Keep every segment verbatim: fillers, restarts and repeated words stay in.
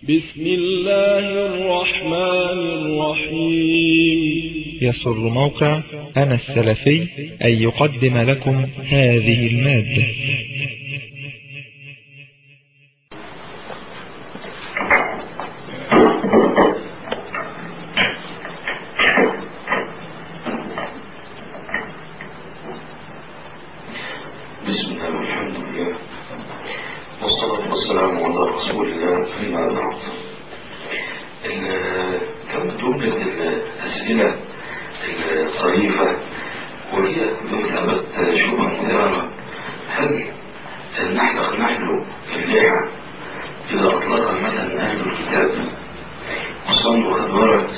بسم الله الرحمن الرحيم. يسر موقع أنا السلفي أن يقدم لكم هذه المادة. بسم الله والحمد لله والصلاة والسلام على رسول الله. فيما بعد، كم جملة الأسئلة الطريفة وهي بمثابة شبهة مثيرة: هل نحلق نحن اللحى إذا أطلق مثلا أهل الكتاب؟ خصوصا وقد ورد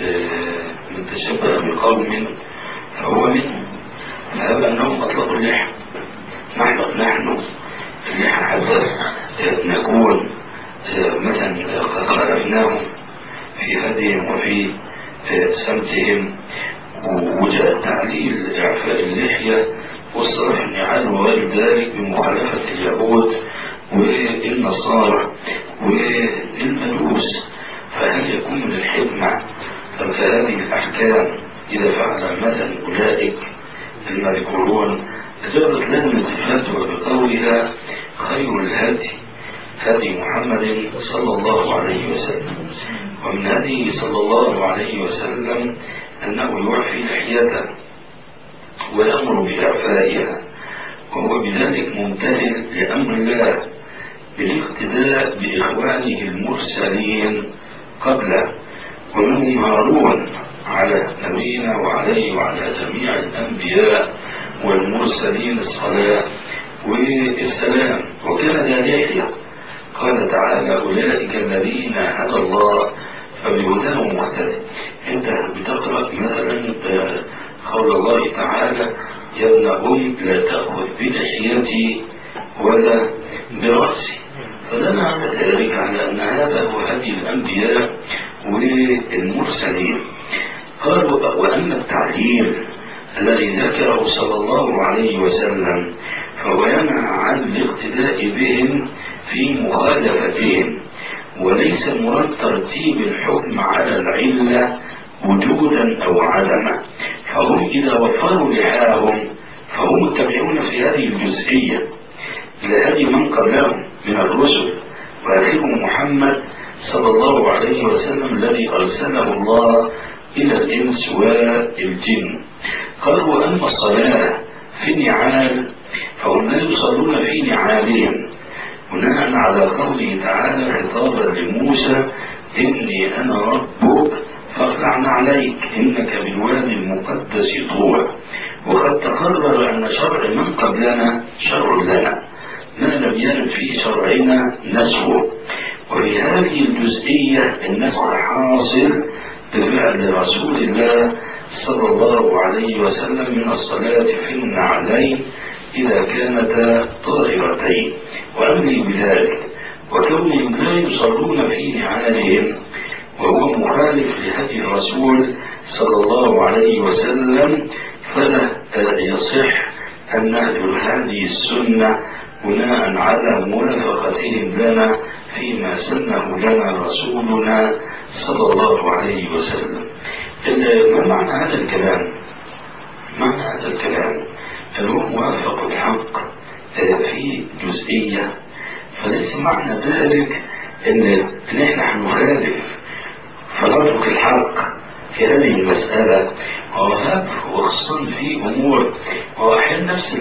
من تشبه بقوم فهو منهم، فهذا أنهم أطلقوا اللحى. نحلق نحن اللحى حتى نكون مثلا قد خالفناهم في هديهم وفي سمتهم. وجاء تعليل إعفاء اللحية والصرف النعال وغير ذلك بمخالفة اليهود والنصارى والمجوس. فهل يكون من الحكمة فهذه الأحكام إذا فعل مثلا أولئك المذكورون جرت لهم الفتوى بقولها: خير الهدي هدي محمد صلى الله عليه وسلم، ومن هديه صلى الله عليه وسلم أنه يعفي لحيته ويأمر بإعفائها، وهو بذلك ممتثل لأمر الله بالاقتداء بإخوانه المرسلين قبله، ومنهم هارون على نبينا وعليه وعلى جميع الأنبياء والمرسلين الصلاة والسلام، وكان ذا لحية. قال تعالى: أولئك الذين هدى الله فبهداه مهتدي. أنت بتقرأ مثلا قول الله تعالى: يا ابن أم لا تأخذ بلحيتي ولا برأسي. فدل على ذلك على أن هذا هو هدي الأنبياء والمرسلين. قالوا: وأما التعليل الذي ذكره صلى الله عليه وسلم فهو ينهى عن الاقتداء بهم في مخالفتهم، وليس مراد ترتيب الحكم على العلة وجودا أو عدما. فهم إذا وفروا لحاهم فهم متبعون في هذه الجزئية لهدي من قبلهم من الرسل، وآخرهم محمد صلى الله عليه وسلم الذي أرسله الله إلى الإنس والجن. قالوا: أما الصلاة في النعال فهم لا يصلون في نعالهم، بناء على قوله تعالى خطابا لموسى: إني أنا ربك فاخلع عليك إنك بالوادي المقدس طوى. وقد تقرر أن شرع من قبلنا شرع لنا ما لم يرد في شرعنا نسوه، وفي هذه الجزئية النسخ حاصل بفعل رسول الله صلى الله عليه وسلم من الصلاة في النعلين إذا كانتا طاهرتين، وأمري بذلك. وكونهم لا يصلون في نعالهم وهو مخالف لهدي الرسول صلى الله عليه وسلم، فلا يصح أن نهجر هذه السنة بناء على موافقتهم لنا فيما سنه لنا رسولنا صلى الله عليه وسلم. ما معنى هذا الكلام؟ معنى هذا الكلام أنه موافق الحق في جزئية، فليس معنى ذلك أن نحن هنخالف فنترك الحق في هذه المسألة. وهذا وخصوصا في أمور وأحيانا نفس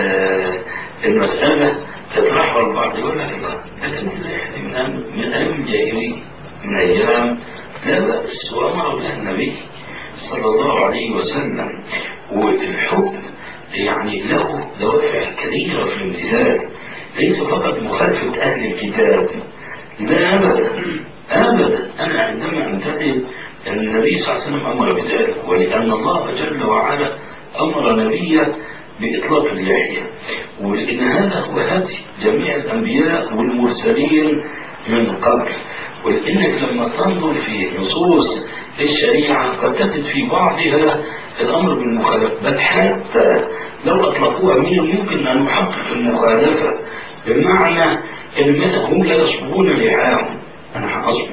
المسألة تطرحها البعض يقول لك: لكن من أيام الجاهلية من أيام لا بأس، وأمر به النبي صلى الله عليه وسلم. والحب يعني له دوافع كثيرة في الامتثال، ليس فقط مخالفة أهل الكتاب، لا أبدا أبدا. أنا عندما أمتثل أن النبي صلى الله عليه وسلم أمر بذلك، ولأن الله جل وعلا أمر نبيه بإطلاق اللحية، ولأن هذا هو هدي جميع الأنبياء والمرسلين من قبل. ولأنك لما تنظر في نصوص الشريعة قد تجد في بعضها الأمر بالمخالفة، بل حتى لو أطلقوها من ممكن أن نحقق المخالفة، بمعنى أن هم لا يصبون لحاهم. أنا هأصب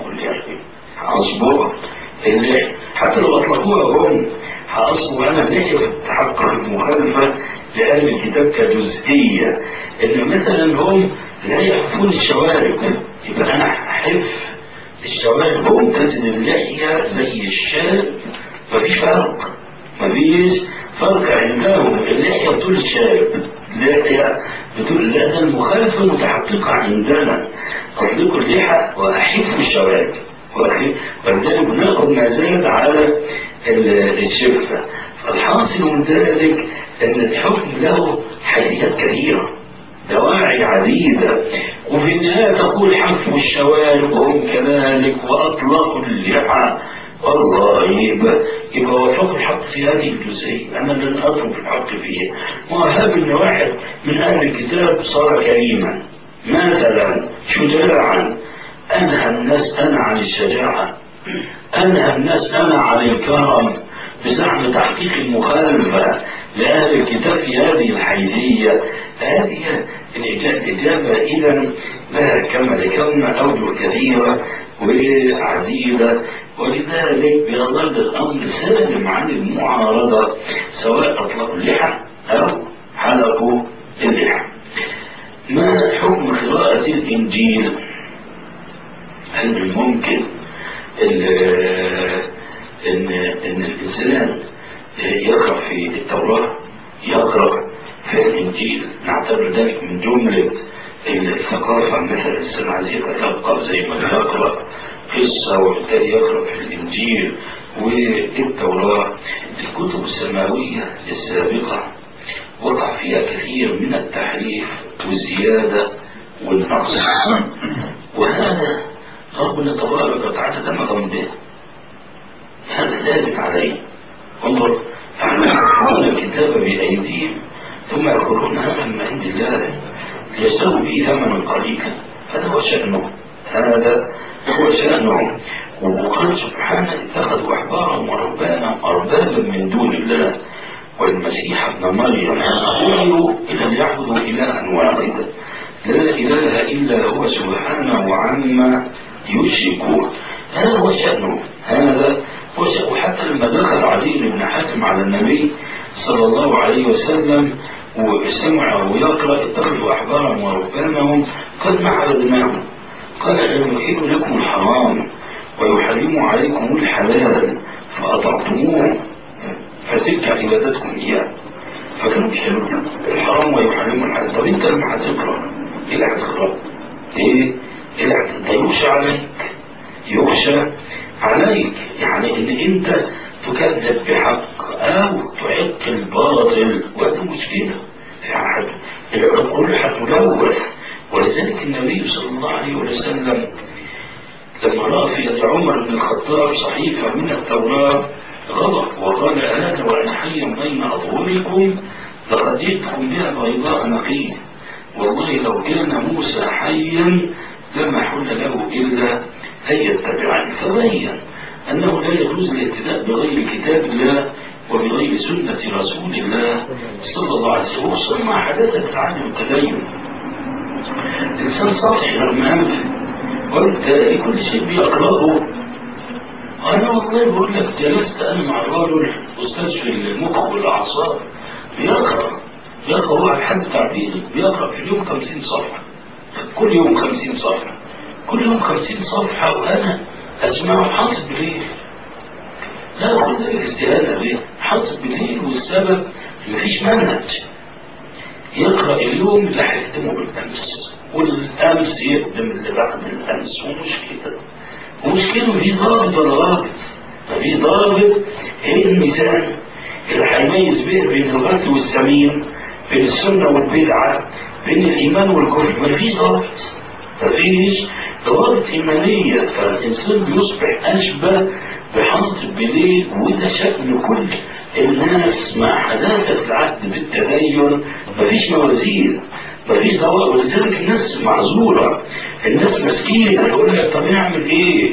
الكتاب كجزئية، إن مثلا هم لا يحفون الشوارب، يبقى أنا أحف الشوارب هم تزن اللحية زي الشاب، مفيش فرق، مفيش فرق عندهم. اللحية بتقول الشاب، اللحية بتقول لا، ده المخالفة متحققة عندنا، أطلق اللحى وأحف الشوارب، ولذلك بناخد ما زاد على الشفة. فالحاصل من ذلك أن الحكم له حيثيات كثيرة، دواعي عديدة، وفي النهاية تقول حفوا الشوارب وهم كذلك وأطلقوا اللحى. والله يبقى يبقى وفق الحق في هذه الجزئية، أنا لن أطلب الحق فيها. وهذا أن واحد من أهل الكتاب صار كريما مثلا شجاعا، أنهى الناس أنا عن الشجاعة، أنهى الناس أنا عن الكرم، بزعم تحقيق المخالفة لأهل الكتاب في هذه الحيثية. هذه الإجابة إذا لها كما ذكرنا أوجه كثيرة وعديدة، ولذلك بيظل الأمر سالم عن المعارضة سواء أطلقوا اللحى أو حلقوا اللحى. ما حكم قراءة الإنجيل؟ هل من الممكن إن إن الإنسان يقرأ في التوراة، يقرأ في الإنجيل؟ نعتبر ذلك من جملة الثقافة، مثل الإنسان عايز يتثقف زي ما يقرأ قصة وبالتالي يقرأ في الإنجيل والتوراة. الكتب السماوية السابقة وقع فيها كثير من التحريف والزيادة والنقص، وهذا ربنا تبارك وتعالى تمام به، هذا ثابت عليه. انظر، يحملون الكتاب بأيديهم ثم يقولون هذا من عند الله ليشتروا به ثمنا قليلا. هذا هو شأنه، هذا هو شأنه. وقال سبحانه اتخذوا أحبارهم ورهبانهم أربابا من دون الله والمسيح ابن مريم أمروا إلى أن يعبدوا إلها واحدا لا إله إلا هو سبحانه عما يشركون. هذا هو شأنه، هذا هو شأنه. حتى لما دخل علي بن حاتم على النبي صلى الله عليه وسلم وسمعه يقرأ اتخذوا أحبارهم ورهبانهم قد ما عبدناهم، قال أن يحل لكم الحرام ويحرم عليكم الحلال فأطعتموه فتلك عبادتكم إياه. فكانوا بيشتروا الحرام ويحرموا الحلال. طب أنت لما هتقرأ إيه اللي هتقرأ؟ إيه اللي هتقرأ؟ يخشى عليك، يخشى عليك، يعني إن أنت تكذب بحق أو تحق الباطل، وهذا مشكلة في عهد العقول هتلوث. ولذلك النبي صلى الله عليه وسلم لما رأى في يد عمر بن الخطاب صحيفة من التوراة غضب وقال أنا وأنا حي بين أظهركم لقد جئتكم بها بيضاء نقية، والله لو كان موسى حيا لما حل له إلا أن يتبعني. فبين أنه لا يجوز الاهتداء بغير كتاب الله وبغير سنة رسول الله صلى الله عليه وسلم، خصوصا مع حداثة تعلم التدين. الإنسان سطحي رغم أنفه، وبالتالي كل شيء بيقرأه. أنا والله بقول لك جلست أنا مع الرجل أستاذ في المخ والأعصاب بيقرأ يقرأ هو على حد تعبيري بيقرأ في اليوم خمسين صفحة، كل يوم خمسين صفحة، كل يوم خمسين صفحة، وأنا أسمعه حاطط بالليل. لا أقول ذلك استهانة به، حاطط بالليل، والسبب مفيش منهج. يقرأ اليوم اللي هيخدمه بالأمس، والأمس يخدم اللي بعد الأمس، ومشكلة ومشكلة في ضابط ولا ضابط؟ ففي ضابط هي الميزان اللي هيميز به بين الغث والسمين، بين السنة والبدعة، بين الإيمان والكفر. مفيش ضابط، مفيش ضوابط إيمانية. فالإنسان بيصبح أشبه بحاطط بليل، وده شأن كل الناس مع حداثة العهد بالتدين. مفيش موازين، مفيش ضوابط، ولذلك الناس معذورة، الناس مسكينة. يقول لك طب نعمل إيه؟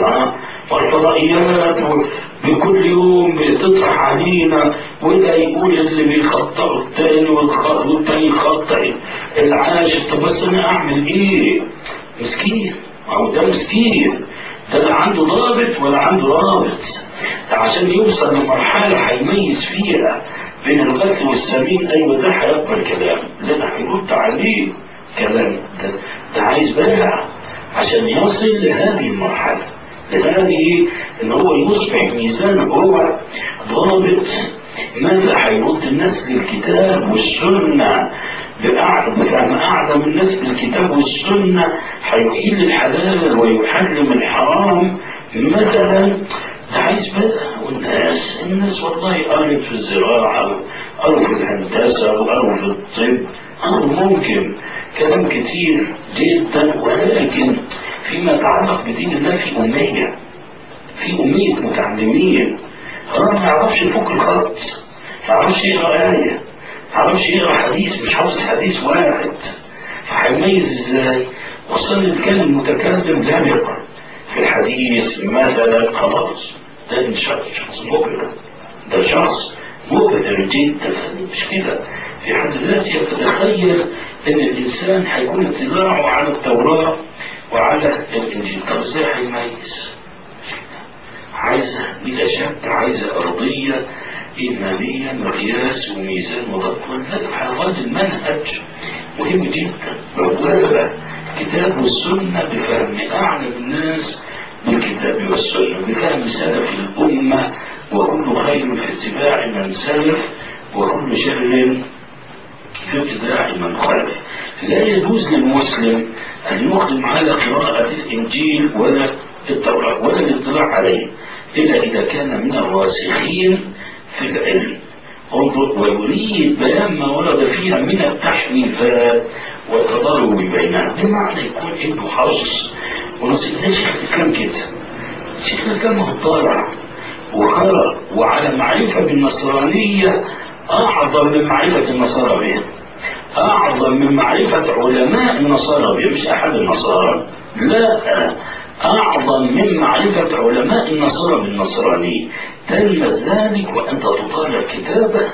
والفضائيات بكل يوم بتطرح علينا، وده يقول اللي بيخطئوا التاني والتاني يخطئ العاشر. طب بس أنا أعمل إيه؟ مسكين، أو ده مسكين، ده لا عنده ضابط ولا عنده رابط. عشان يوصل لمرحلة هيميز فيها بين الغث والسمين، أيوة ده هيقبل كلام، لا ده هيرد عليه كلام، ده, ده عايز بقى عشان يصل لهذه المرحلة، لهذه إن هو يصبح ميزان، هو ضابط ماذا هيرد الناس للكتاب والسنة بفهم أعظم الناس للكتاب والسنة، هيحل الحلال ويحرم الحرام مثلا. ده عايز بقى، والناس الناس والله قالت في الزراعة قالوا في الهندسة وقالوا في الطب، قالوا ممكن كلام كتير جدا، ولكن فيما يتعلق بدين الله في أمية، في أمية متعلمين. هو ما يعرفش يفك الخط، ما يعرفش يقرأ آية، ما يعرفش يقرأ حديث، مش عاوز حديث واحد، فهيميز ازاي؟ وصل الكلام المتكلم لا يقرأ في الحديث مثلا، خلاص ده شخص مبهر، ده شخص مبهر جدا، مش كده في حد ذاته. يتخيل ان الانسان هيكون اطلاعه على التوراة وعلى الانجيل، طب ازاي هيميز؟ عايزة بلا شك عايزة ارضية ايمانية مقياس وميزان مضبط، هذا المنهج مهم جدا. بوابة الكتاب والسنة بفهم أعلم الناس بالكتاب والسنة، بفهم سلف الأمة، وكل خير في اتباع من سلف وكل شر في اتباع من خلف. لا يجوز للمسلم أن يقدم على قراءة الإنجيل ولا التوراة ولا الاطلاع عليه إلا إذا كان من الراسخين في العلم ويريد بيان ما ورد فيها من التحريفات والتضارب بينها، بمعنى يكون عنده حظ ونصيب. زي شيخ الإسلام كده، شيخ الإسلام هو طالع وخرج وعلى معرفة بالنصرانية أعظم من معرفة النصارى بها، أعظم من معرفة علماء النصارى بها، مش أحد النصارى، لا، أعظم من معرفة علماء النصارى بالنصرانية. تلمس ذلك وأنت تطالع كتابه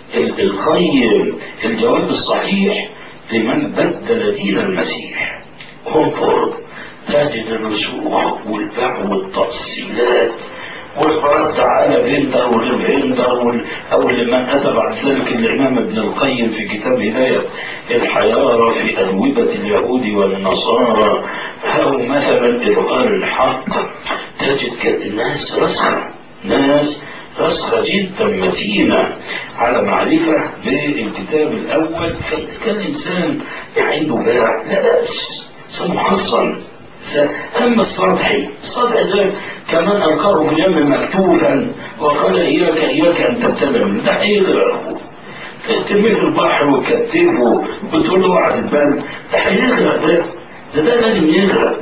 القيم الجواب الصحيح لمن بدل دين المسيح. انظر تجد الرسوخ والباع والتفصيلات والرد على بنده والبنده أو لمن أتى بعد ذلك الإمام ابن القيم في كتاب هداية الحيارى في أجوبة اليهود والنصارى، أو مثلا إظهار الحق. تجد ناس رسخة، ناس رسخة جدا متينة على معرفة بالكتاب الأول، فإذا كان الإنسان عنده باع لا بأس، سمحصن. أما السطحي، السطحي ده كمان ألقاه في اليم مكتوبا وقال إياك إياك أن تبتلم، ده هيغرق، ترميه في البحر وتكتبه وتقول له وعد البلد، ده هيغرق، ده ده ده لازم يغرق.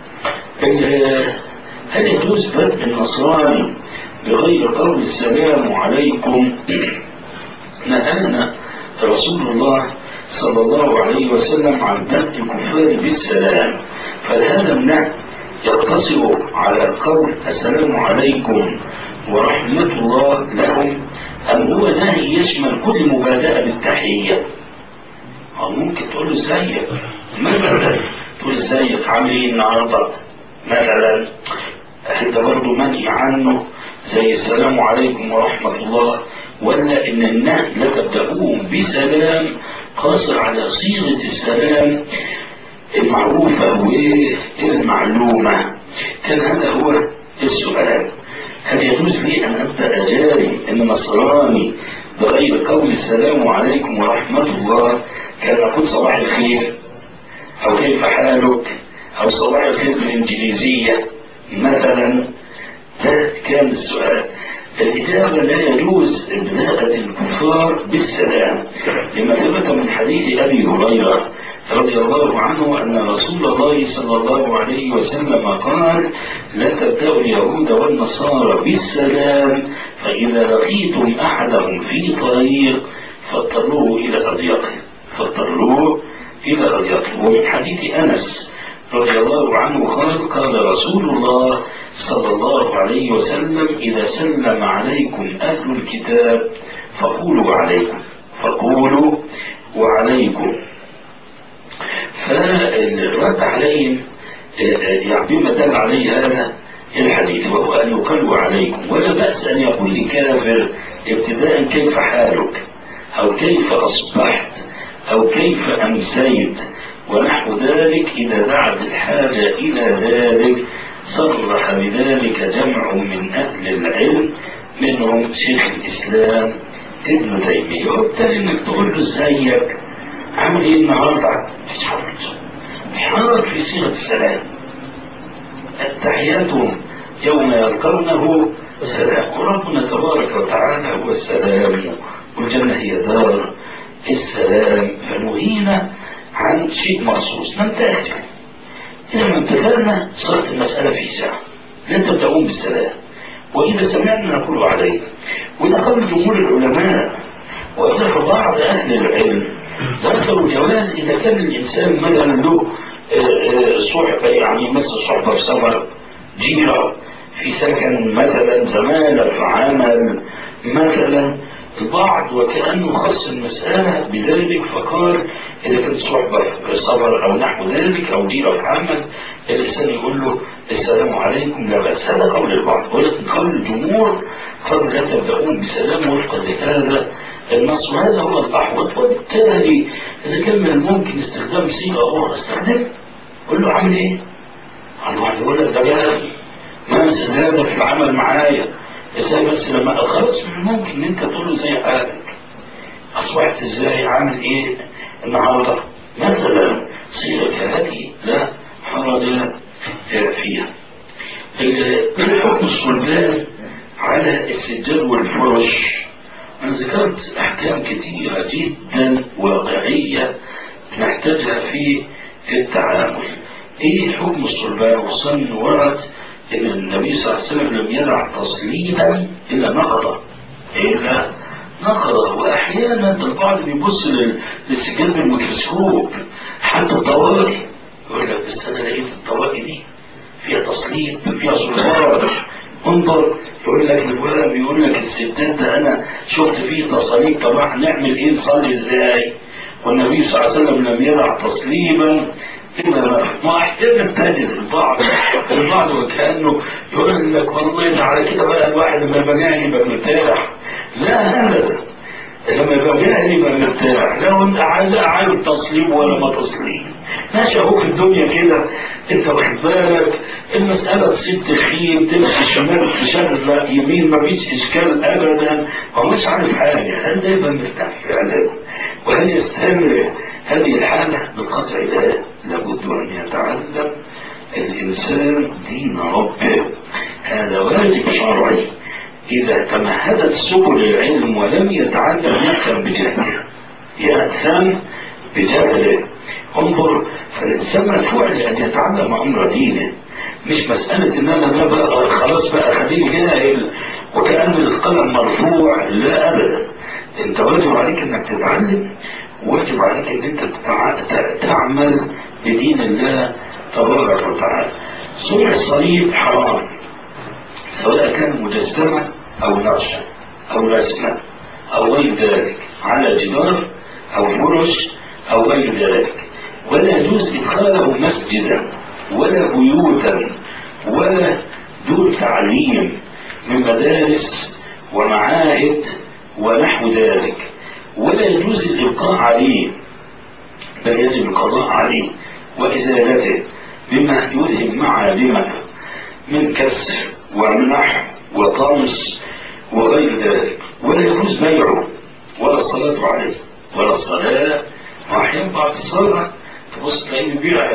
هل يجوز بدء النصراني بغير قول السلام عليكم؟ نهانا رسول الله صلى الله عليه وسلم عن بدء الكفار بالسلام، فهذا النهي يقتصر على قول السلام عليكم ورحمة الله لهم، أم هو نهي يشمل كل مبادئة بالتحية؟ أو ممكن تقول له ازيك مثلا، تقول ازيك عامل ايه النهارده مثلا، انت برضه منهي عنه زي السلام عليكم ورحمة الله، ولا ان النهي لا تبدأوهم بسلام قاصر على صيغة السلام المعروفة والمعلومة؟ كان هذا هو السؤال. هل يجوز لي أن أبدأ أجاري أن نصراني بغير قول السلام عليكم ورحمة الله، كان أقول صباح الخير أو كيف حالك أو صباح الخير بالإنجليزية مثلا؟ ده كان السؤال. الإجابة لا يجوز إبداءة الكفار بالسلام، لما ثبت من حديث أبي هريرة رضي الله عنه أن رسول الله صلى الله عليه وسلم قال: لا تبدأوا اليهود والنصارى بالسلام، فإذا لقيتم أحدهم في طريق فاضطروه إلى أضيقه، فاضطروه إلى أضيقه. ومن حديث أنس رضي الله عنه قال: قال رسول الله صلى الله عليه وسلم: إذا سلم عليكم أهل الكتاب فقولوا عليكم، فقولوا وعليكم. فالرد عليهم يعني بما دل عليه هذا الحديث، وهو أن يقالوا عليكم، ولا بأس أن يقول لكافر ابتداء كيف حالك، أو كيف أصبحت، أو كيف أمسيت ونحو ذلك. إذا دعت الحاجة إلى ذلك صرح بذلك جمع من أهل العلم منهم شيخ الإسلام ابن تيمية. وبالتالي إنك تقول له ازيك عامل إيه النهارده؟ حرك في صيغة السلام. التحيات يوم يلقونه سلام، وربنا تبارك وتعالى هو السلام، والجنة هي دار السلام. فنهينا عن شيء مخصوص ننتهي. إذا ما امتثلنا صارت المسألة في ساعة لن تبدأون بالسلام، وإذا سمعنا نقول عليه. وإذا قال جمهور العلماء وإذا بعض أهل العلم ذكروا جواز إذا كان الإنسان مثلا له صحبة، يعني مثل صحبة في سفر، جيرة في سكن مثلا، زمالة في عمل مثلا، البعض وكأنه خص المسألة بذلك فقال إذا كانت صحبة في سفر أو نحو ذلك أو جيرة في عمل الإنسان يقول له السلام عليكم لا بأس. هذا قول البعض، ولكن قول الجمهور قالوا لا تبدأون بسلام وفقا لهذا النص، وهذا هو الأحوط. وبالتالي إذا كان من الممكن استخدام صيغة أخرى استخدم. قل له عامل إيه؟ قال له يقول لك ده جاي ما مثل هذا في العمل معايا ازاي، بس لما خلاص من الممكن ان انت تقول له زي حالك، اصبحت ازاي، عامل ايه النهارده مثلا. صيغه هذه لا حرج فيها. الحكم الصلبان على السجاد والفرش، انا ذكرت احكام كثيره جدا واقعيه نحتاجها في التعامل. ايه حكم الصلبان؟ وصلنا ورد ان النبي صلى الله عليه وسلم لم يدع تصليبا الا نقضه، الا نقضه. واحيانا البعض بيبص للسجاد بالميكروسكوب، حتى الطوارئ يقول لك بس انا لقيت الطوارئ دي فيها تصليب، فيها صلبان، انظر. يقول لك الولد بيقول لك السجاد ده انا شفت فيه تصليب، طب هنعمل ايه، نصلي ازاي؟ والنبي صلى الله عليه وسلم لم يدع تصليبا ما احتمل تجد البعض البعض وكأنه يقول لك والله على كده بقى الواحد لما يبقى جاهل يبقى مرتاح. لا ابدا، لما يبقى جاهل يبقى مرتاح. لو انت عايز عايز تصليب ولا ما تصليب ماشي اهو في الدنيا كده، انت واخد بالك المسألة تصيب تخيب تمشي شمال تشغل يمين ما فيش اشكال ابدا، هو مش عارف حاجة. هل ده يبقى مرتاح فعلا؟ وهل يستمر هذه الحالة؟ بالقطع لا، لابد أن يتعلم الإنسان دين ربه، هذا واجب شرعي. إذا تمهدت سبل العلم ولم يتعلم يأثم بجهله، يأثم بجهله. انظر، فالإنسان مدفوع لأن يتعلم أمر دينه، مش مسألة إن أنا لا بقى خلاص بقى خليني جاهل وكأن القلم مرفوع، لا أبدا. أنت واجب عليك إنك تتعلم، واجب عليك ان انت تعمل بدين الله تبارك وتعالى. صنع الصليب حرام، سواء كان مجسما او نقشا او رسما او غير ذلك، على جدار او فرش او غير ذلك. ولا يجوز ادخاله مسجدا ولا بيوتا ولا دور تعليم من مدارس ومعاهد ونحو ذلك، ولا يجوز الإبقاء عليه، بل يجب القضاء عليه وإزالته بما يلهم معالمه من كسر ومنح وطمس وغير ذلك. ولا يجوز بيعه ولا الصلاة عليه ولا الصلاة. وأحيانا بعد الصلاة تبص تلاقيه بيبيع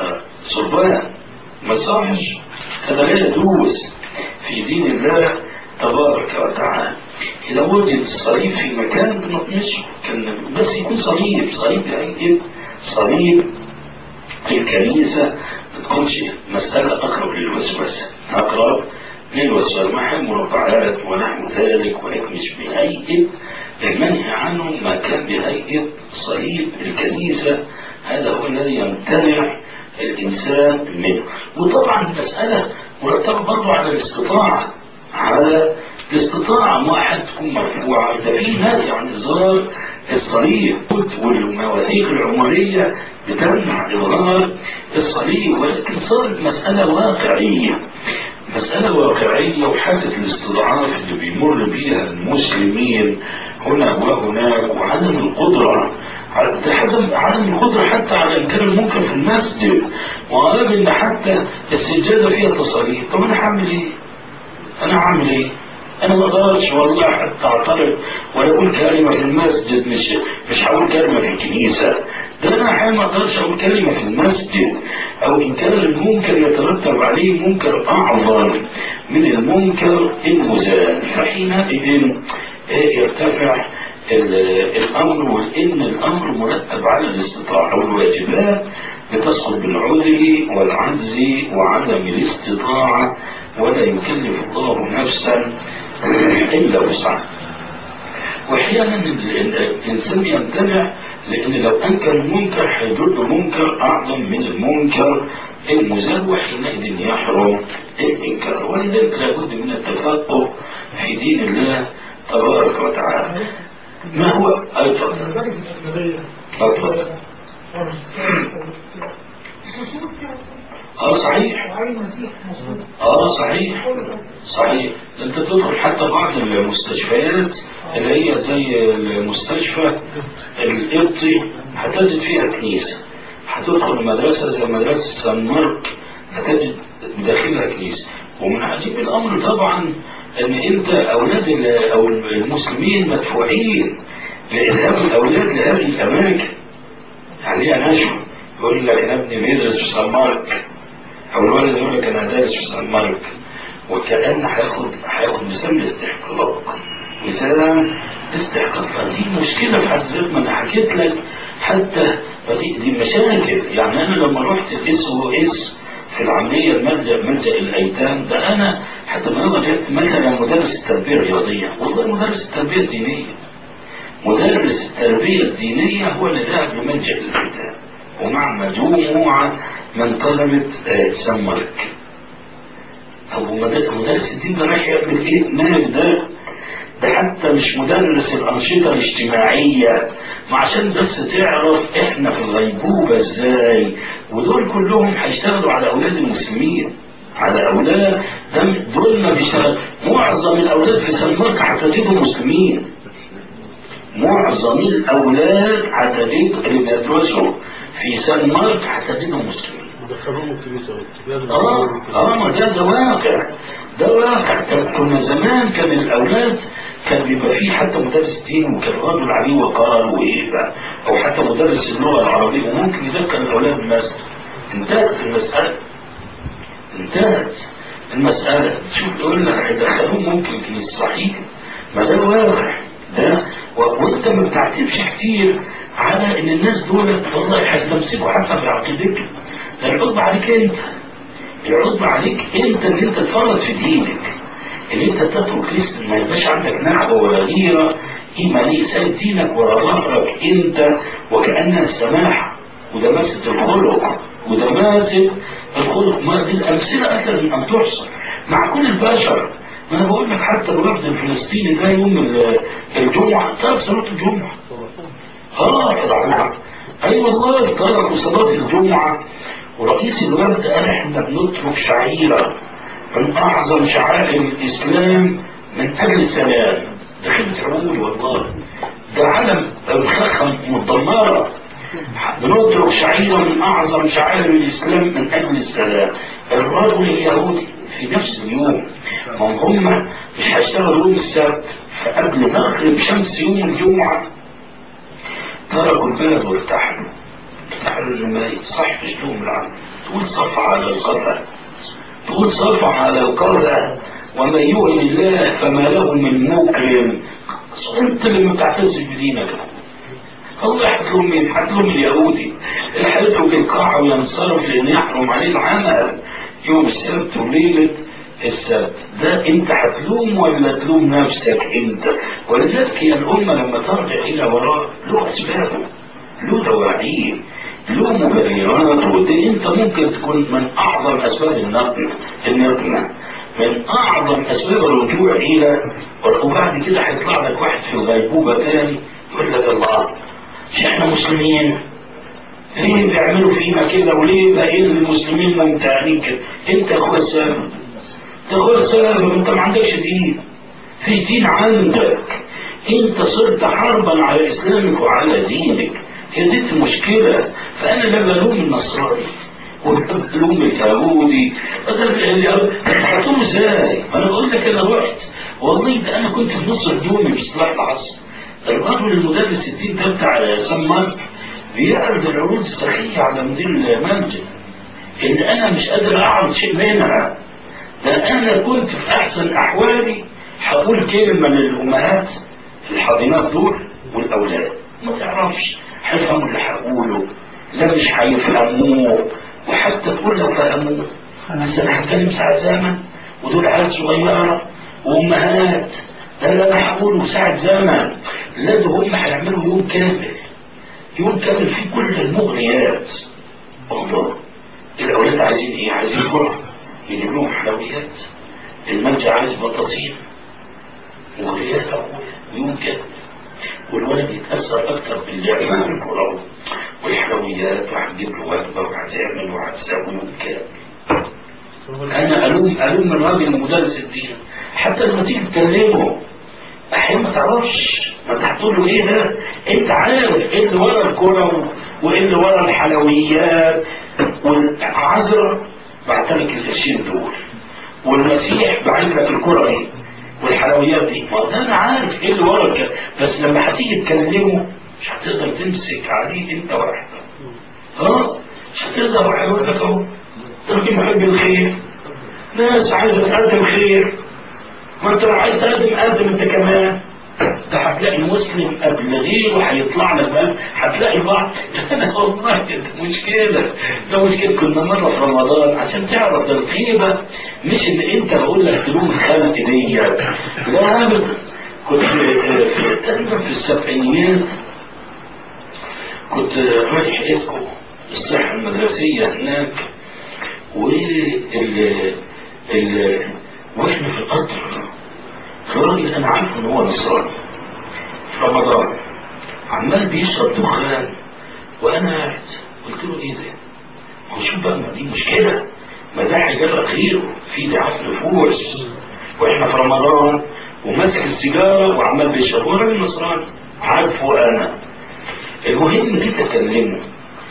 صلبان ما صحش، هذا لا يجوز في دين الله تبارك وتعالى. إذا وجد الصليب في مكان بنطمسه، كان بس يكون صليب صليب يعني صليب في الكنيسة ما تكونش مسألة أقرب للوسوسة، أقرب للوسوسة، محل مربعات ونحو ذلك، ولكن مش بهيئة المنهي عنه ما كان بهيئة صليب الكنيسة. هذا هو الذي يمتنع الإنسان منه. وطبعا المسألة مرتبة برضه على الاستطاعة، على الاستطاعة ما أحد تكون مرفوعة. إذا في نهي عن إظهار الصليب والمواثيق العمرية بتمنع إظهار الصليب، ولكن صارت مسألة واقعية، مسألة واقعية، وحالة الاستضعاف اللي بيمر بيها المسلمين هنا وهناك، وعدم القدرة عدم عدم القدرة حتى على إنكار المنكر في المسجد، وقال إن حتى السجادة فيها تصاريح. طب أنا هعمل إيه؟ أنا هعمل إيه؟ أنا ما أقدرش والله حتى أعترض ولا أقول كلمة في المسجد، مش مش هقول كلمة في الكنيسة، ده أنا أحيانا ما أقدرش أقول كلمة في المسجد. أو إنكار المنكر يترتب عليه منكر أعظم من المنكر المزال، فحينئذ يرتفع الأمر، وإن الأمر مرتب على الاستطاعة، والواجبات بتسقط بالعذر والعجز وعدم الاستطاعة، ولا يكلف الله نفسا إلا وسعها. وأحيانا الإنسان يمتنع، لأن لو أنكر المنكر هيدل منكر أعظم من المنكر المزال، وحينئذ يحرم الإنكار. ولذلك لابد من التفقه في دين الله تبارك وتعالى. ما هو أيضا أفضل؟ اه صحيح، اه صحيح صحيح. انت تدخل حتى بعض المستشفيات اللي هي زي المستشفى القبطي هتجد فيها كنيسة، هتدخل مدرسة زي مدرسة سان مارك هتجد داخلها كنيسة. ومن عجيب الأمر طبعا ان انت اولاد او المسلمين مدفوعين لإذهاب الأولاد لهذه الأماكن عليها نشوة. يقول لك أنا ابني بيدرس في سان مارك، أو الولد يقول لك أنا دارس في سان مارك، وكأن هياخد هياخد مثال الاستحقاق، مثال استحقاق. فدي مشكلة في حد ذاتها. أنا حكيت لك حتى دي, دي مشاكل. يعني أنا لما رحت الاس او اس في العملية الملجأ ملجأ الأيتام ده، أنا حتى ما وجدت مثلا مدرس التربية الرياضية، والله مدرس التربية الدينية، مدرس التربية الدينية هو اللي ذهب لملجأ الأيتام ومع مجموعة من طلبة سان مارك. طب مدرس الدين ده رايح يعمل ايه؟ مال ده؟ ده حتى مش مدرس الأنشطة الاجتماعية، ما عشان بس تعرف احنا في الغيبوبة ازاي. ودول كلهم هيشتغلوا على أولاد المسلمين، على أولاد دول ما بيشتغل. معظم الأولاد في سان مارك هتجدوا مسلمين، معظم الأولاد هتجد اللي بيدرسوا في سان مارك هتجدهم مسلمين. دخلوهم الكنيسة. اه اه ما ده ده واقع، ده واقع. كنا زمان كان الأولاد كان بيبقى فيه حتى مدرس دين وكان راجل عليه وقار وإيه بقى، أو حتى مدرس اللغة العربية وممكن يذكر الأولاد المسجد. انتهت المسألة، انتهت المسألة. شوف يقول لك هيدخلوهم ممكن الكنيسة، صحيح، ما ده واقع ده. وانت ما بتعتبش كتير على ان الناس دول والله هيستمسكوا حتى بعقيدتك. ده العضب عليك انت، العضب عليك انت ان انت تفرط في دينك، ان انت تترك لسه ما يبقاش عندك نعبه ولا غيره ايمانيه، سايب دينك ورا ظهرك انت وكانها السماحه ودماسه الخلق ودماسه الخلق. ما دي الامثله اكثر من ان تحصى مع كل البشر. ما انا بقول لك حتى الوفد الفلسطيني ده يوم الجمعه ترك صلاه الجمعه. اه طبعا اي والله تركوا صلاه الجمعه. ورئيس الوفد قال احنا بنترك شعيره من اعظم شعائر الاسلام من اجل السلام. ده خدمه عقول والله، ده علم الخخم متدمره. بنترك شعيره من اعظم شعائر الاسلام من اجل السلام. الرجل اليهودي في نفس اليوم، ما هم مش هيشتغلوا يوم السبت، فقبل مغرب شمس يوم الجمعه تركوا البلد وارتحلوا، ارتحلوا الميت. صح مش لهم العمل، تقول صفع على القذى، تقول صفع على القذى ومن يؤمن الله فما له من مكرم. انت اللي ما بتعتز بدينك. الله يحكم مين؟ حكم اليهودي اللي هيترك القاعه وينصرف لان يحرم عليه العمل يوم السبت وليله السبت. ده انت هتلوم ولا تلوم نفسك انت؟ ولذلك هي الامه لما ترجع الى وراء له اسبابه، له دواعيه، له مبررات. ودي انت ممكن تكون من اعظم اسباب النقمه، النقمه من اعظم اسباب الرجوع الى. وبعد كده هيطلع لك واحد في الغيبوبه تاني يقول لك الله مش احنا مسلمين؟ ليه بيعملوا فينا كده؟ وليه باقيين المسلمين ممتعين كده؟ انت يا اخويا السبب، تقول سلام انت ما عندكش دين، في دين عندك، انت صرت حربا على اسلامك وعلى دينك، هي دي المشكله. فانا لا بلوم النصراني ولا بلوم اليهودي، هتحطوه ازاي؟ انا بقول لك انا رحت والله، ده انا كنت في نص هدومي في صلاح العصر، الرجل المدرس الدين ده بتاع سمان بيعرض العروض الصحيه على مدير المنزل ان انا مش قادر اعرض شيء منها، ده انا كنت في احسن احوالي هقول كلمه للامهات الحاضنات دول والاولاد ما تعرفش هيفهموا اللي هقوله، لا مش هيفهموه، وحتى تقول لو فهموه بس انا هتكلم ساعه زمن ودول عيال صغيره وامهات، ده اللي انا هقوله ساعه زمن، لا ده هم هيعملوا يوم كامل، يوم كامل فيه كل المغريات. والله الاولاد عايزين ايه؟ عايزين جرعه يجيب لهم حلويات، المنجا عايز بطاطين مغريات يوم كامل، والولد يتاثر اكتر باللعب والكره والحلويات، وهتجيب له وجبه وهتعمل وهتسوي يوم كامل. انا الوم الوم الراجل المدرس الدين، حتى لما تيجي تكلمه احيانا ما تعرفش، ما انت هتقول له ايه ده؟ انت عارف ايه اللي ورا الكره وايه اللي ورا الحلويات والعذراء بعت لك القرشين دول، والمسيح بعت لك الكره دي والحلويات دي، ما ده انا عارف ايه اللي ورا كده، بس لما هتيجي تكلمه مش هتقدر تمسك عليه انت وحدك. اه مش هتقدر، هيقول لك اهو راجل محب الخير، ناس عايزه تقدم خير، ما انت لو عايز تقدم قدم انت كمان، ده هتلاقي مسلم قبل غيره هيطلع لك بقى، هتلاقي بعض. انا والله ده مشكله، ده مشكله. كنا مره في رمضان عشان تعرف ده الغيبه مش ان انت بقول لك تلوم الخلق ديت، لا ابدا. كنت في تقريبا في السبعينيات كنت رايح إيدكو الصحه المدرسيه هناك، وال ال واحنا في القطر الراجل انا عارفه ان هو نصراني في رمضان عمال بيشرب دخان، وانا قاعد قلت له ايه ده؟ هو شوف بقى، ما دي مشكله، ما ده هيجرب خيره في ضعاف نفوس، واحنا في رمضان وماسك السيجاره وعمال بيشرب، هو راجل نصراني عارفه انا. المهم جيت اكلمه،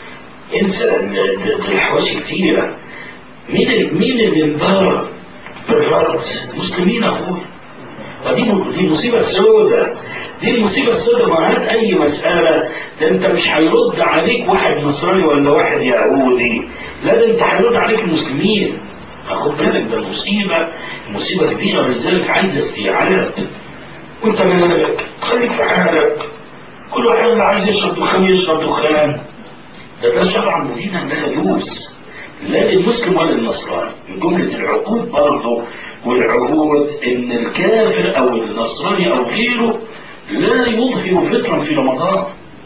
انسى الحواشي كتيره، مين مين اللي انبهر بالرد؟ مسلمين اخويا. فدي دي المصيبه السوداء، دي المصيبه السوداء. ما هات اي مساله، ده انت مش هيرد عليك واحد نصراني ولا واحد يهودي، لا ده انت هيرد عليك المسلمين. خد بالك، ده المصيبه المصيبه كبيره، ولذلك عايزه استيعاب. وانت مالك؟ خليك في حالك، كل واحد اللي عايز يشرب دخان يشرب دخان، ده ده شرع مدينه لا يجوز لا للمسلم ولا للنصراني. من جمله العقود برضه والعهود ان الكافر او النصراني او غيره لا يظهر فطرا في رمضان،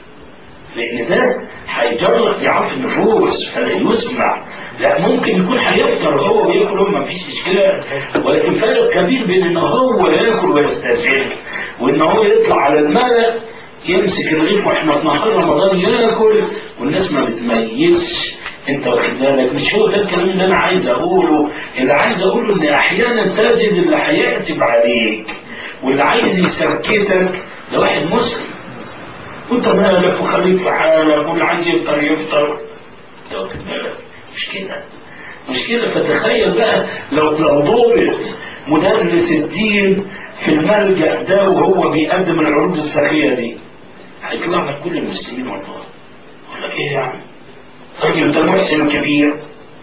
لان ده هيجرب ضعاف النفوس فلا يسمع. لا ممكن يكون هيفطر هو وياكل ما فيش اشكال، ولكن فرق كبير بين ان هو ياكل ويستهزئ وان هو يطلع على الملأ يمسك الرغيف واحنا في نهار رمضان ياكل والناس ما بتميزش. انت واخد بالك؟ مش هو ده الكلام اللي انا عايز اقوله. اللي عايز اقوله ان احيانا تجد اللي هيعتب عليك واللي عايز يسكتك ده واحد مسلم، وانت مالك وخليك في حالك، واللي عايز يفطر يفطر. انت واخد بالك؟ مش كده، مش كده. فتخيل بقى لو لو ضابط مدرس الدين في الملجأ ده وهو بيقدم العروض السخية دي، هيطلع لك كل المسلمين والله يقول لك ايه يعني؟ راجل ده محسن كبير،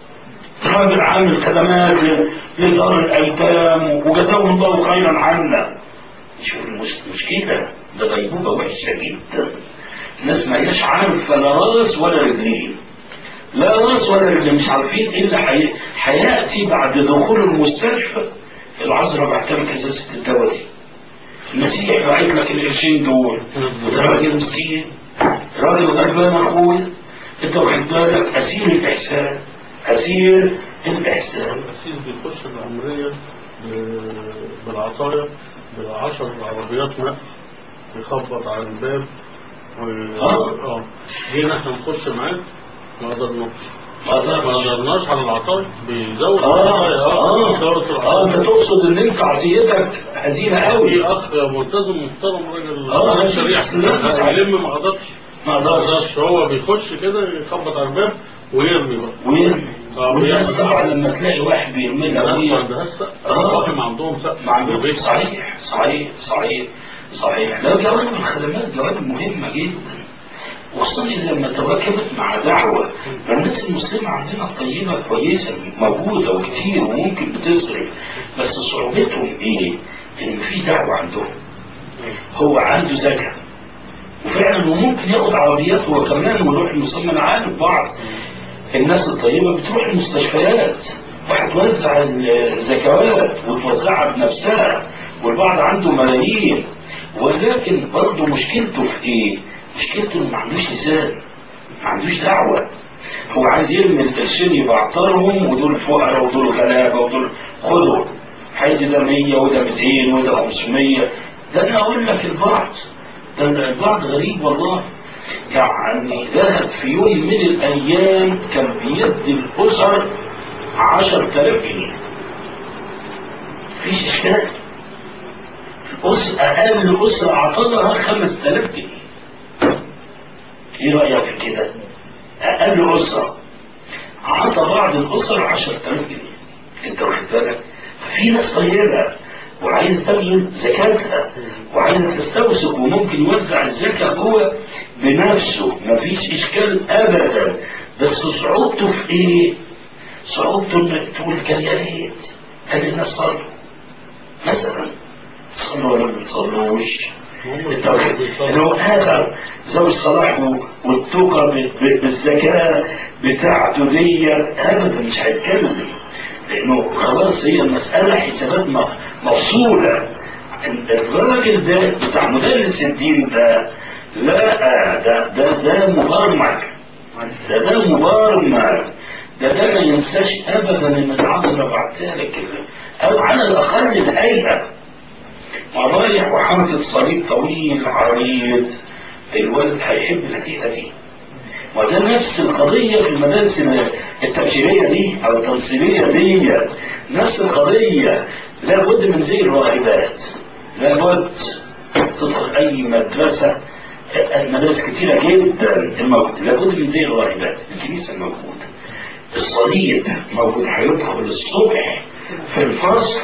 راجل عامل خدمات لدار الايتام وجزاهم الله خيرا عنا. شوف المشكله، ده غيبوبه وحشه جدا. الناس ما هياش عارفه لا راس ولا رجلين، لا راس ولا رجلين، مش عارفين ايه اللي هياتي بعد دخول المستشفى. العذراء بعتلك ازازه الدواء دي، المسيح بعت لك القرشين دول، وده راجل مسكين، راجل غلبان اخويا. انت واخد بالك؟ اسير الاحسان، اسير الاحسان. الاسير بيخش العمريه بالعصايه بالعشر عربيات نقل، يخبط على الباب و... اه اه جينا احنا نخش معاك ما قدرناش. ما قدرناش على العطاء بيزود اه اه اه انت تقصد ان انت عطيتك هزيمه قوي. في اخ ملتزم محترم راجل اه الشريعه يلم ما قدرش ما قدرش هو بيخش كده يخبط على الباب ويرمي بقى ويرمي. والناس طبعا لما تلاقي واحد بيرميها اه ما عندهم سقف ما عندهم. صحيح صحيح صحيح صحيح. لا جوانب الخدمات جوانب مهمه جدا، وخصوصا لما تواكبت مع دعوه. فالناس المسلمه عندنا طيبه كويسه موجوده وكتير وممكن بتصرف، بس صعوبتهم ايه؟ ان في دعوه عندهم. هو عنده زكاه وفعلا وممكن ياخد عربيات هو كمان ويروح المصلى. انا عارف بعض الناس الطيبه بتروح المستشفيات وهتوزع الزكوات وتوزعها بنفسها، والبعض عنده ملايين، ولكن برضه مشكلته في ايه؟ مشكلته انه ما عندوش لسان، ما عندوش دعوه. هو عايز يرمي القرشين يبعترهم، ودول فقراء ودول غلابه ودول خدوا هيدي ده مية وده ميتين وده خمسمية. ده انا اقول لك البعض ده البعض غريب والله. يعني ذهب في يوم من الايام كان بيدي الاسر عشر تلاف جنيه. مفيش اشكال. الاسره اقل اسره اعطاها خمس تلاف جنيه. ايه رايك في كده؟ اقل اسره عطى بعض الاسر عشر تلاف جنيه. انت واخد بالك؟ في ناس طيبه وعايز تبذل زكاتها وعايز تستوثق وممكن يوزع الزكاه هو بنفسه، مفيش اشكال ابدا. بس صعوبته في ايه؟ صعوبته انك تقول كان يا ريت كان الناس صلوا مثلا، صلوا ولا ما بيصلوش. انه هذا ذوي الصلاح والتقى بالزكاه بتاعته ديت ابدا مش هيتكلم، لانه خلاص هي المساله حسابات مفصوله. الراجل ده بتاع مدرس الدين ده لا ده ده ده مبرمج، ده ده مبرمج، ده ده ما ينساش ابدا ان العظمه بعتها لك او على الاقل الهيئه رايح وحاطط الصليب طويل عريض. الولد هيحب الهيئه دي. وده نفس القضيه في المدارس التبشيريه دي او التنصيبيه دي، نفس القضيه. لابد من زي الراهبات، لابد تدخل اي مدرسه، المدارس كتيره جدا الموجوده، لابد من زي الراهبات. الكنيسه موجوده، الصليب موجود، هيدخل الصبح في الفصل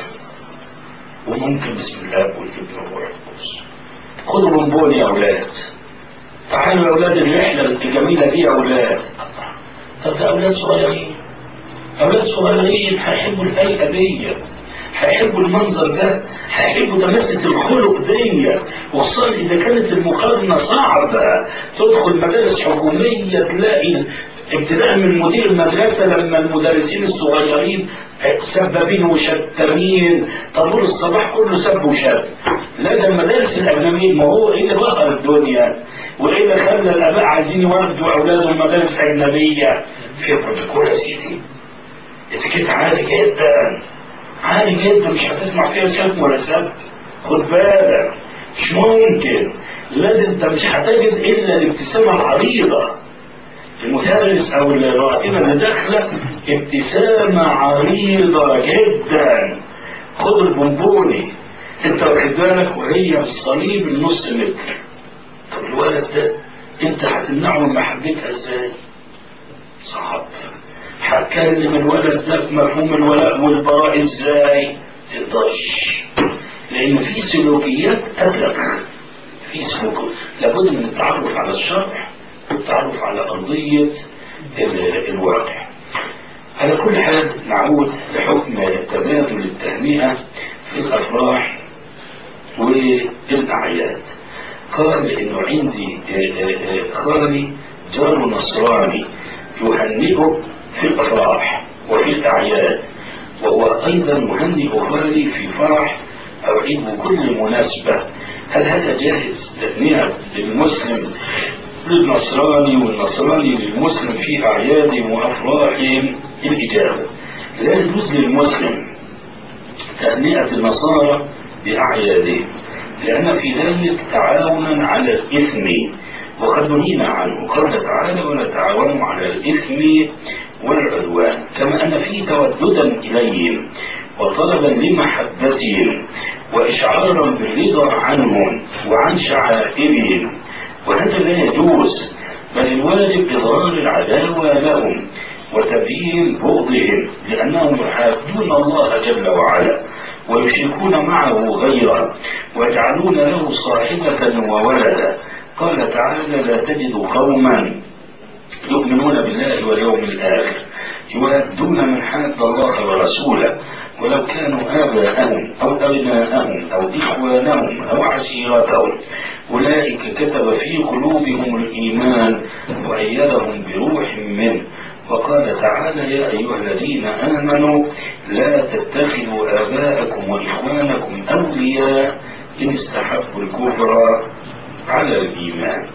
وممكن بسم الله والابن والروح القدس. خدوا بونبون يا اولاد، تعالوا يا اولاد الرحله الجميله دي يا اولاد. طب ده اولاد صغيرين، اولاد صغيرين هيحبوا الهيئه دي، هيحبوا المنظر ده، هيحبوا تمسك الخلق دي. وصل اذا كانت المقارنه صعبه، تدخل مدارس حكوميه تلاقي ابتداء من مدير المدرسه لما المدرسين الصغيرين سبابين وشتمين، طابور الصباح كله سب وشتم. لا ده المدارس الاجنبيه، ما هو ايه اللي بقى الدنيا وايه اللي خلى الاباء عايزين يودوا اولادهم مدارس اجنبيه؟ في بروتوكول يا سيدي، اتيكيت عالي جدا عالي جدا، مش هتسمع فيها شتم ولا سب. خد بالك مش ممكن، لازم انت مش هتجد الا الابتسامه العريضه. المدرس او الرائمه اللي داخله ابتسامه عريضه جدا. خد البونبوني انت واخد بالك وهي بالصليب النص متر. طب الولد ده انت هتمنعه من محبتها ازاي؟ صعب. هتكلم الولد ده في مفهوم الولاء والبراء ازاي؟ تقدرش، لان في سلوكيات ابلغ، في سلوكيات لابد من التعرف على الشرع والتعرف على ارضيه الواقع. على كل حال نعود لحكم تبادل التهنئه في الافراح والاعياد. قال انه عندي خالي جار نصراني يهنئه في الافراح وفي الاعياد، وهو ايضا يهنئ خالي في فرح او عيد بكل مناسبه. هل هذا جاهز؟ تهنئه للمسلم للنصراني والنصراني للمسلم في اعيادهم وافراحهم؟ الاجابه لا يجوز للمسلم تهنئه النصارى باعيادهم، لأن في ذلك تعاونا على الإثم وقد نهينا عنه. قال تعالى ولا تعاونوا على الإثم والعدوان، كما أن فيه توددا إليهم وطلبا لمحبتهم وإشعارا بالرضا عنهم وعن شعائرهم، وهذا لا يجوز، بل الواجب إظهار العداوة لهم وتبيين بغضهم، لأنهم يحادون الله جل وعلا ويشركون معه غيره ويجعلون له صاحبة وولدا. قال تعالى: لا تجد قوما يؤمنون بالله واليوم الآخر يوادون من حاد الله ورسوله ولو كانوا آباءهم أو أبناءهم أو إخوانهم أو عشيرتهم أولئك كتب في قلوبهم الإيمان وأيدهم بروح منه. وقال تعالى: يا أيها الذين آمنوا لا تتخذوا آباءكم وإخوانكم أولياء إن استحبوا الكفر على الإيمان.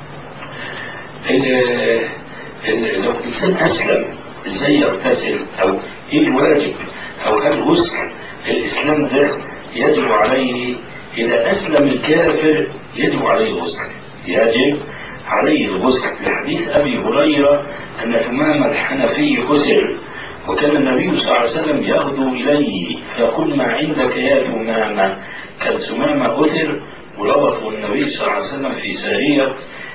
لو الإنسان أسلم إزاي يغتسل، أو إيه الواجب، أو هل غسل الإسلام ده يجب عليه؟ إذا أسلم الكافر يجب عليه الغسل، يجب عليه الغسل، لحديث أبي هريرة أن ثمام الحنفي أسر، وكان النبي صلى الله عليه وسلم يغدو إليه فيقول: ما عندك يا ثمامة؟ كان ثمامة أسر وربطه النبي صلى الله عليه وسلم في سارية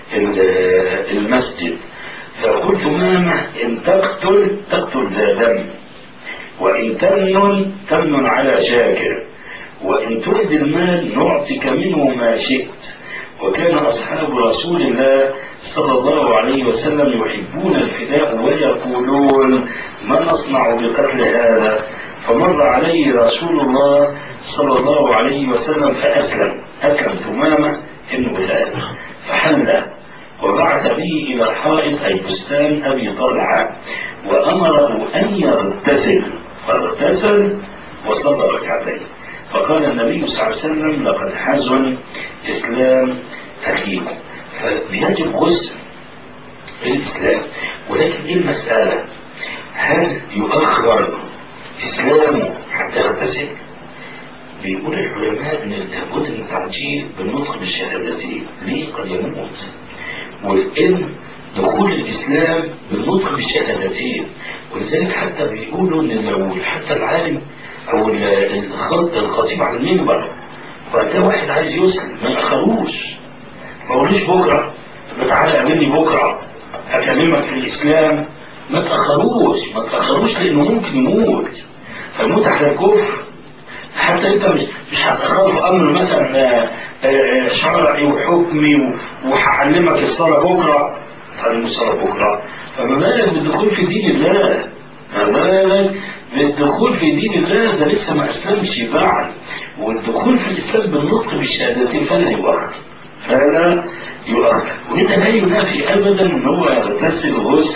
المسجد، فيقول ثمامة: إن تقتل تقتل ذا دم، وإن تمنن تمنن على شاكر، وإن تؤذي المال نعطيك منه ما شئت. وكان أصحاب رسول الله صلى الله عليه وسلم يحبون الفداء ويقولون: ما نصنع بقتل هذا؟ فمر عليه رسول الله صلى الله عليه وسلم فأسلم أسلم ثمامة ابن بلال، فحل وبعث به إلى حائط أي بستان أبي طلحة وأمره أن يغتسل، فاغتسل وصلى ركعتين. فقال النبي صلى الله عليه وسلم: لقد حزن إسلام أخيكم. فبيجب غسل الإسلام، ولكن إيه المسألة؟ هل يؤخر إسلامه حتى يغتسل؟ بيقول العلماء أن لابد من التعجيل بالنطق بالشهادتين، ليه؟ قد يموت، والإن دخول الإسلام بالنطق بالشهادتين، ولذلك حتى بيقولوا أن لو حتى العالم أو الخطيب على المنبر وقتها واحد عايز يسلم ما يأخروش، ما قولوش بكرة تعالى قابلني بكرة أكلمك في الإسلام، ما تأخروش ما تأخروش لأنه ممكن يموت، فالموت على الكفر. حتى انت مش مش هتخاف امر مثلا شرعي وحكمي وهعلمك الصلاه بكره، تعلم الصلاه بكره، فما بالك بالدخول في دين الله؟ ما بالك بالدخول في دين الله؟ ده لسه ما اسلمش بعد، والدخول في الاسلام بالنطق بالشهادتين فلا يؤخر فلا يؤخر. وهنا لا ينافي ابدا ان هو يغتسل غسل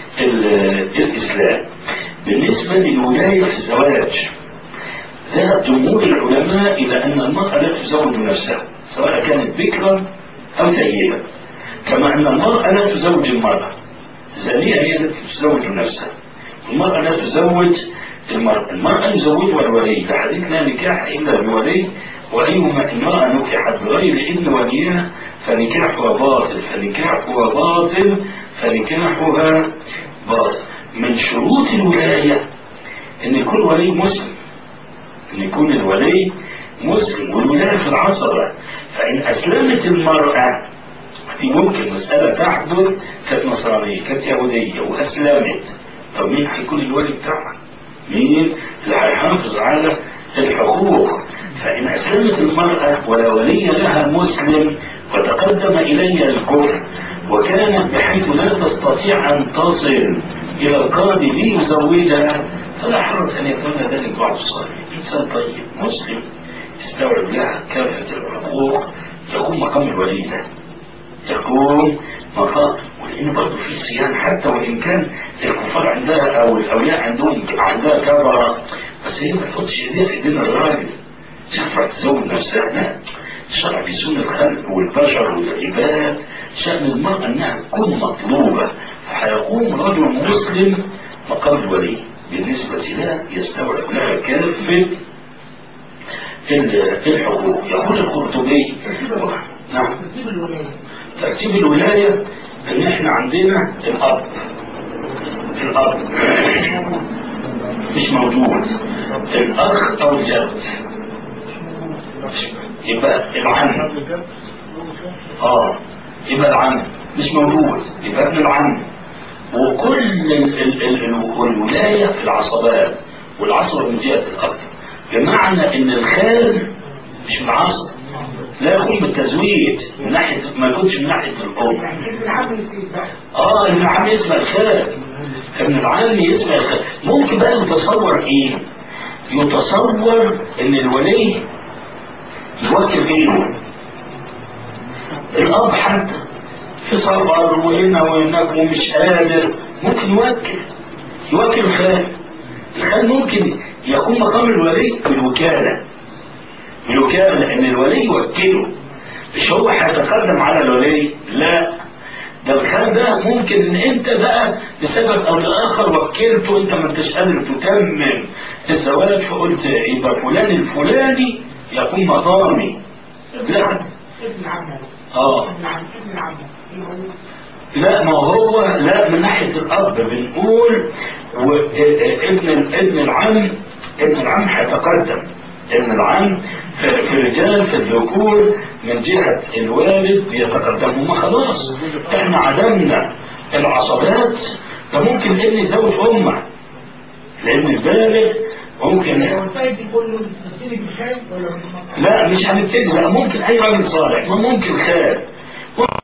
الاسلام. بالنسبه للولايه في الزواج، ذهب جمهور العلماء إلى أن المرأة لا تزوج نفسها سواء كانت بكرا أو ثيبا، كما أن المرأة لا تزوج المرأة، الزانية هي التي تزوج نفسها، المرأة لا تزوج المرأة، المرأة يزوجها الولي، فحديث لا نكاح إلا بولي، وأيما المرأة نكحت بغير إذن وليها فنكاحها باطل فنكاحها باطل فنكاحها باطل. من شروط الولاية أن يكون ولي مسلم، أن يكون الولي مسلم، والولاية في العصبة. فإن أسلمت المرأة في ممكن مسألة تحدث كانت نصرانية كانت يهودية وأسلمت، طب مين هيكون الولي بتاعها؟ مين اللي هيحافظ على الحقوق؟ فإن أسلمت المرأة ولا ولي لها مسلم وتقدم إلي الكفر وكانت بحيث لا تستطيع أن تصل إلى القاضي ليزوجها، فلا حرج أن يكون ذلك بعض الصالحين، إنسان طيب مسلم يستوعب لها كافة الحقوق، يقوم مقام الولي ده، يقوم مقام. ولأن برضه في صيام، حتى وإن كان الكفار عندها أو الأولياء عندهم عندها كبرة، بس هي ما تحطش إيديها في إيدين الراجل تنفع تزوج نفسها، لا. الشرع بيسون الخلق والبشر والعباد، شأن المرأة أنها تكون مطلوبة، فهيقوم رجل مسلم مقام الولي بالنسبة لها يستوعب لها كافة الحقوق. يقول القرطبي نعم ترتيب الولاية ان احنا عندنا الاب الأب مش موجود، الأخ أو الجد يبقى العم، اه يبقى العم مش موجود، يبقى ابن العم. وكل ال ال ال الولاية في العصبات، والعصبة من جهة الأب، بمعنى إن الخال مش من عصب، لا يكون بالتزويد من ناحية، ما يكونش من ناحية الأم. اه ابن العم يسمى الخال، ابن العم يسمى الخال. ممكن بقى يتصور ايه؟ يتصور ان الولي يوكل غيره، الأب حتى في صبر وهنا وهناك ومش قادر ممكن يوكل يوكل الخال. الخال ممكن يكون مقام الولي بالوكالة، بالوكالة لأن الولي يوكله، مش هو هيتقدم على الولي، لا ده الخال ده ممكن ان انت بقى لسبب او لاخر وكلته، انت ما انتش قادر تتمم الزواج، فقلت يبقى فلان الفلاني يكون مقامي. لا ابن عمه اه ابن عم ابن عمه لا، ما هو لا من ناحية الأب بنقول ابن ابن العم، ابن العم هيتقدم، ابن العم في الرجال في الذكور من جهة الوالد بيتقدم. وما خلاص احنا عدمنا العصبات، فممكن ابن يزوج أمه لأن البالغ ممكن. لا مش هنبتدي، لا ممكن أي راجل صالح، ما ممكن خال